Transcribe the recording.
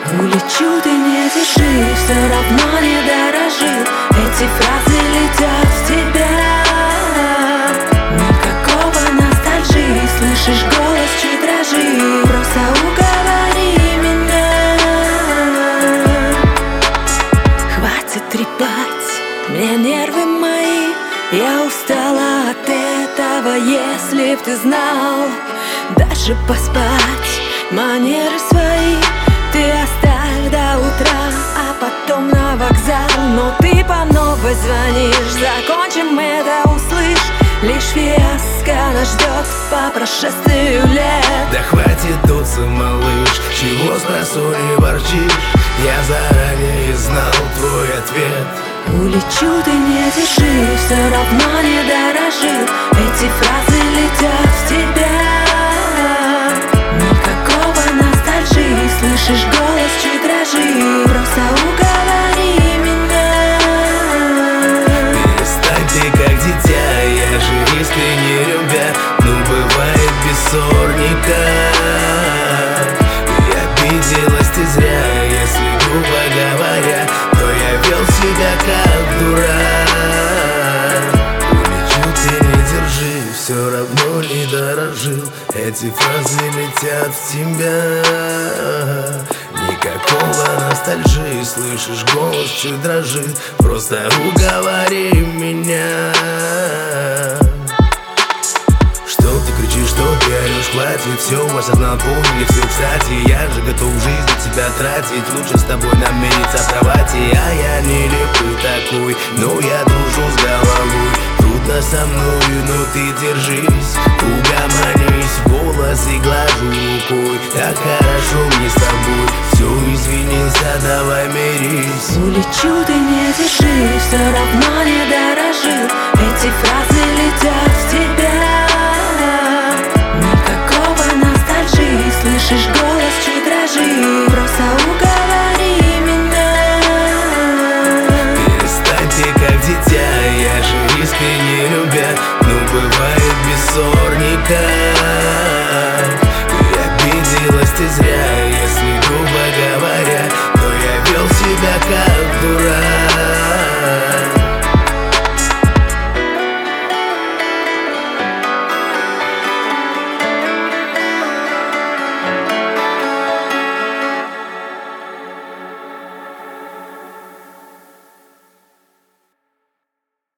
Улечу, ты не держи, все равно не дорожил. Эти фразы летят в тебя. Никакого ностальжи, слышишь, голос чуть дрожит. Просто уговори меня. Хватит трепать мне нервы мои. Я устала от этого, если б ты знал. Даже поспать манеры свои ты оставь до утра, а потом на вокзал. Но ты по новой звонишь, закончим это, услышь. Лишь фиаско нас ждет по прошествию лет. Да хватит дуться, малыш, чего с просони ворчишь? Я заранее знал твой ответ. Улечу, ты не держи, все равно не дорожил. Эти фразы летят в тебя. Никакого ностальжи, слышишь, голос чуть дрожит. Просто уговори меня. Перестань ты как дитя, я же искренне любя. Но бывает бессорника. И обиделась ты зря, если грубо говоря, то я вел себя как дурак. Улечу, ты не держи, все равно не дорожил. Эти фразы летят в тебя. Никакого ностальжи, слышишь, голос чуть дрожит. Просто уговори меня. Что ты кричишь, что ты орешь, хватит, все осознал, поняли все, кстати. Я же готов жизнь на тебя тратить, лучше с тобой нам мириться в кровати. А я нелепый такой, но я дружу с головой. Трудно со мною, но ты держись, угомонись в голос и глажу рукой. Так хорошо мне с тобой, все извинился, давай мирись. Улечу, ты не держи, все равно не